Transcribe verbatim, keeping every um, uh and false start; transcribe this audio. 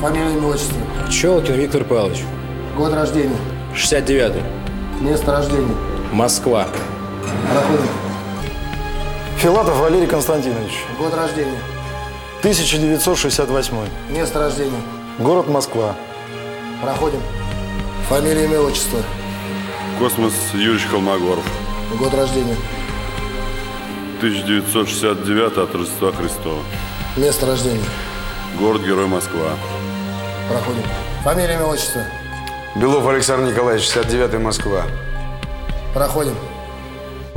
Фамилия, имя, отчество. Челкин Виктор Павлович. Год рождения. шестьдесят девятый. Место рождения. Москва. Проходим. Филатов Валерий Константинович. Год рождения. тысяча девятьсот шестьдесят восьмой. Место рождения. Город Москва. Проходим. Фамилия, имя, отчество. Космос Юрьевич Холмогоров. Год рождения. тысяча девятьсот шестьдесят девятый от Рождества Христова. Место рождения. Город-герой Москва. Проходим. Фамилия, имя, отчество. Белов Александр Николаевич, шестьдесят девятый, Москва. Проходим.